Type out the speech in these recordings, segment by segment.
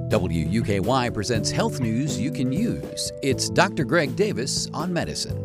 WUKY presents health news you can use. It's Dr. Greg Davis on medicine.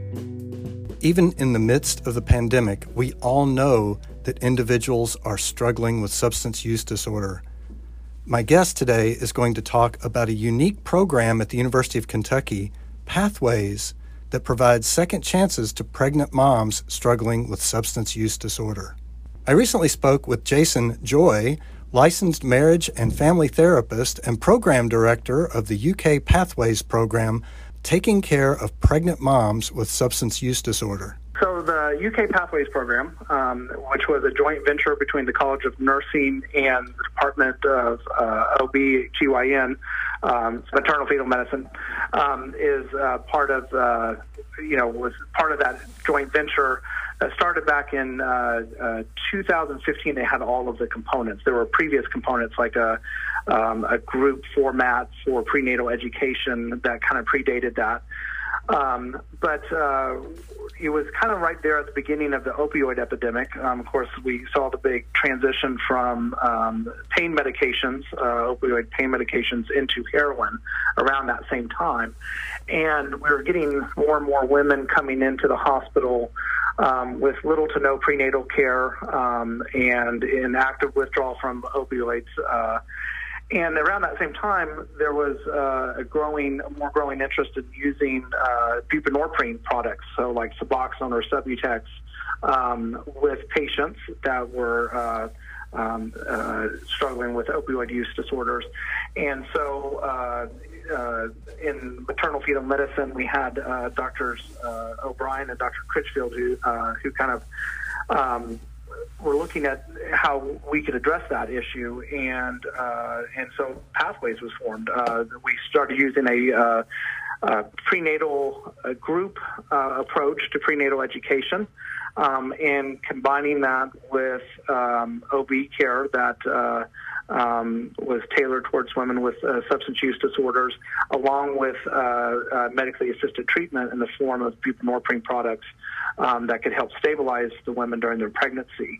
Even in the midst of the pandemic, we all know that individuals are struggling with substance use disorder. My guest today is going to talk about a unique program at the University of Kentucky, Pathways, that provides second chances to pregnant moms struggling with substance use disorder. I recently spoke with Jason Joy, licensed marriage and family therapist and program director of the UK Pathways program, taking care of pregnant moms with substance use disorder. So the UK Pathways program, which was a joint venture between the College of Nursing and the Department of OB/GYN, maternal fetal medicine, is part of was part of that joint venture. Started back in 2015. They had all of the components. There were previous components like a group format for prenatal education that kind of predated that. But it was kind of right there at the beginning of the opioid epidemic. Of course, we saw the big transition from pain medications, opioid pain medications, into heroin around that same time. And we were getting more and more women coming into the hospital with little to no prenatal care and in active withdrawal from opioids. And around that same time, there was a more growing interest in using buprenorphine products, so like Suboxone or Subutex, with patients that were struggling with opioid use disorders. And so in maternal fetal medicine, we had Drs. O'Brien and Dr. Critchfield who kind of we're looking at how we could address that issue, and so Pathways was formed. We started using a prenatal group approach to prenatal education, and combining that with OB care that was tailored towards women with substance use disorders, along with medically assisted treatment in the form of buprenorphine products that could help stabilize the women during their pregnancy.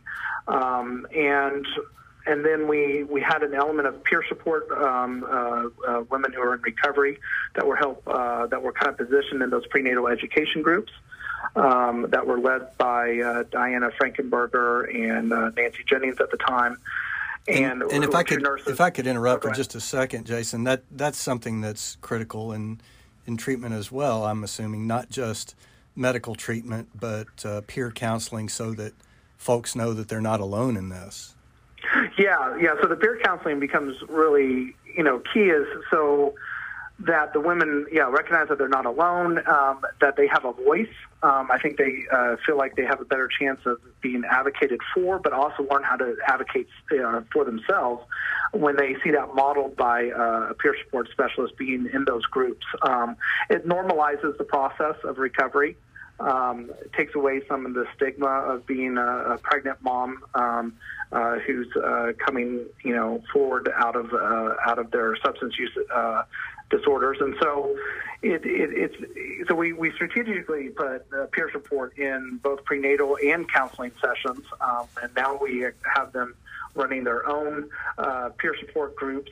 And then we had an element of peer support, women who are in recovery that were kind of positioned in those prenatal education groups that were led by Diana Frankenberger and Nancy Jennings at the time. And if I could interrupt for just a second, Jason, that's something that's critical in treatment as well. I'm assuming not just medical treatment, but peer counseling, so that folks know that they're not alone in this. Yeah. So the peer counseling becomes really, key, is so that the women, recognize that they're not alone, that they have a voice. I think they feel like they have a better chance of being advocated for, but also learn how to advocate for themselves when they see that modeled by a peer support specialist being in those groups. It normalizes the process of recovery. It takes away some of the stigma of being a pregnant mom who's coming, forward out of their substance use disorders. And so so we strategically put peer support in both prenatal and counseling sessions, and now we have them running their own peer support groups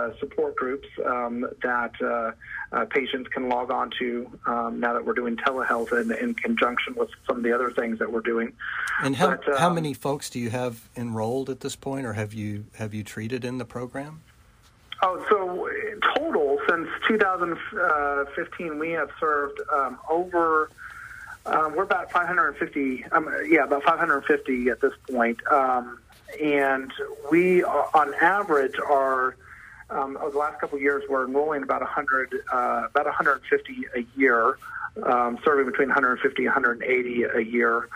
that patients can log on to now that we're doing telehealth in conjunction with some of the other things that we're doing. And how many folks do you have enrolled at this point, or have you treated in the program? Oh, so in total, since 2015, we have served over. We're about 550. About 550 at this point. And we, on average, are over the last couple of years, we're enrolling about 150 a year, serving between 150 and 180 a year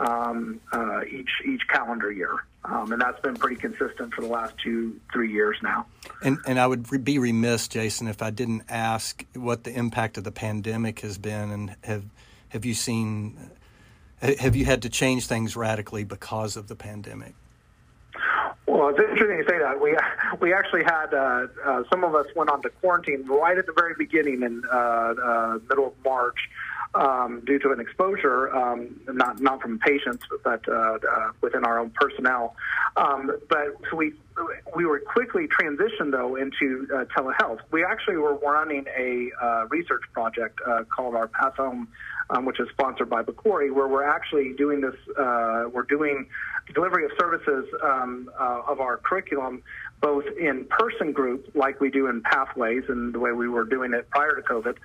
each calendar year. And that's been pretty consistent for the last 2-3 years now. And I would be remiss, Jason, if I didn't ask what the impact of the pandemic has been, and have you had to change things radically because of the pandemic? Well, it's interesting you say that. We actually had some of us went on to quarantine right at the very beginning in middle of March, due to an exposure, not from patients, but within our own personnel. But so we were quickly transitioned, though, into telehealth. We actually were running a research project called our Path Home, which is sponsored by Bacori, where we're actually doing this. We're doing delivery of services of our curriculum, both in person group, like we do in Pathways, and the way we were doing it prior to COVID,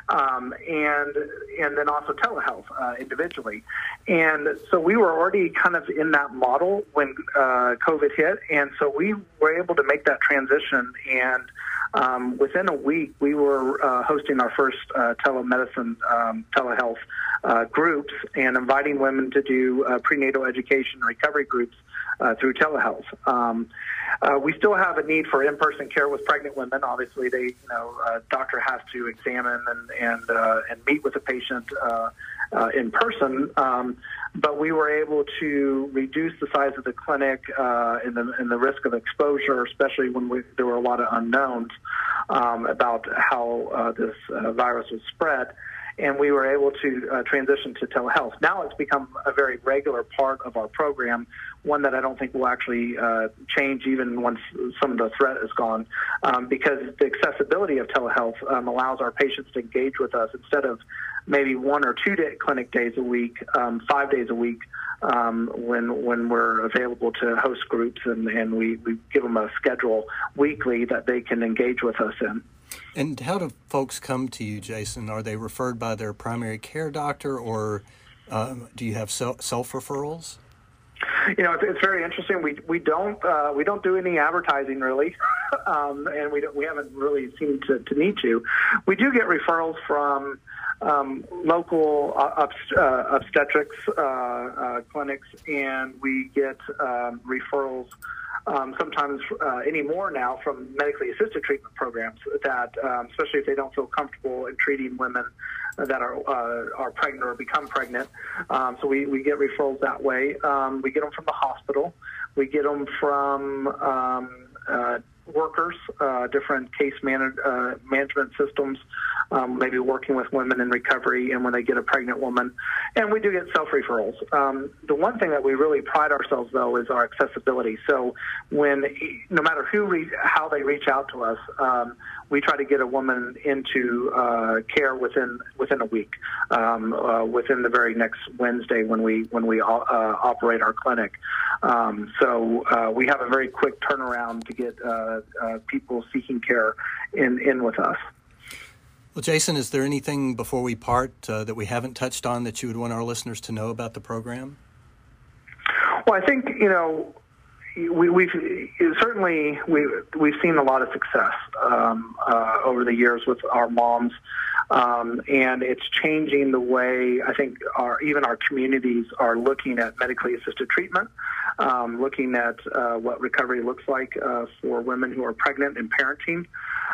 and then also telehealth individually. And so we were already kind of in that model when COVID hit, and so we were able to make that transition. And within a week, we were hosting our first telemedicine, telehealth groups, and inviting women to do prenatal education and recovery groups through telehealth. We still have a need for in-person care with pregnant women. Obviously, a doctor has to examine and meet with the patient in person. But we were able to reduce the size of the clinic and the risk of exposure, especially when there were a lot of unknowns about how this virus was spread. And we were able to transition to telehealth. Now it's become a very regular part of our program, one that I don't think will actually change even once some of the threat is gone, because the accessibility of telehealth allows our patients to engage with us instead of maybe 1 or 2 clinic days a week, 5 days a week, when we're available to host groups, and we give them a schedule weekly that they can engage with us in. And how do folks come to you, Jason? Are they referred by their primary care doctor, or do you have self-referrals? It's very interesting. We don't do any advertising really, and we haven't really seemed to need to. We do get referrals from local obstetrics clinics, and we get referrals sometimes anymore now from medically assisted treatment programs that, especially if they don't feel comfortable in treating women that are pregnant or become pregnant. So we get referrals that way. We get them from the hospital. We get them from workers, different case management systems, maybe working with women in recovery and when they get a pregnant woman. And we do get self-referrals. The one thing that we really pride ourselves, though, is our accessibility. So no matter how they reach out to us, we try to get a woman into care within a week, within the very next Wednesday when we operate our clinic. So we have a very quick turnaround to get people seeking care in with us. Well, Jason, is there anything before we part that we haven't touched on that you would want our listeners to know about the program? Well, I think we've seen a lot of success over the years with our moms, and it's changing the way I think even our communities are looking at medically assisted treatment, looking at what recovery looks like for women who are pregnant and parenting.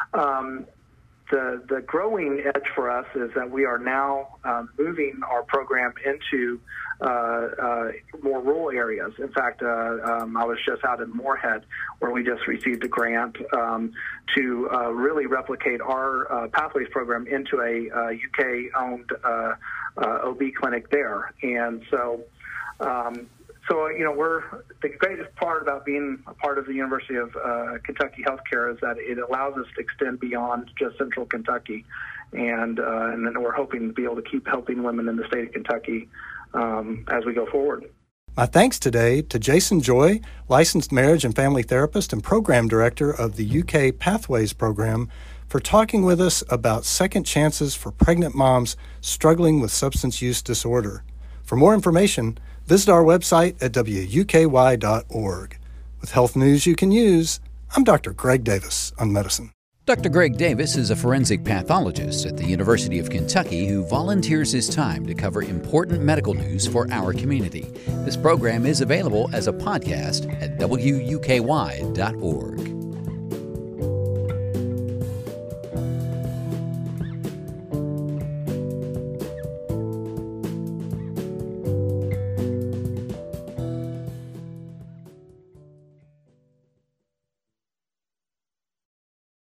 The growing edge for us is that we are now moving our program into more rural areas. In fact, I was just out in Moorhead where we just received a grant to really replicate our Pathways program into a UK-owned OB clinic there. And so we're the greatest part about being a part of the University of Kentucky Healthcare is that it allows us to extend beyond just Central Kentucky, and then we're hoping to be able to keep helping women in the state of Kentucky as we go forward. My thanks today to Jason Joy, licensed marriage and family therapist and program director of the UK Pathways program, for talking with us about second chances for pregnant moms struggling with substance use disorder. For more information, visit our website at wuky.org. With health news you can use, I'm Dr. Greg Davis on medicine. Dr. Greg Davis is a forensic pathologist at the University of Kentucky who volunteers his time to cover important medical news for our community. This program is available as a podcast at wuky.org.